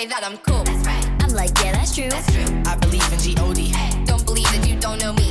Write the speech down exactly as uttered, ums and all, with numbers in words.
say that I'm cool. That's right. I'm like, yeah, that's true. That's true. I believe in G O D. Don't believe that you don't know me.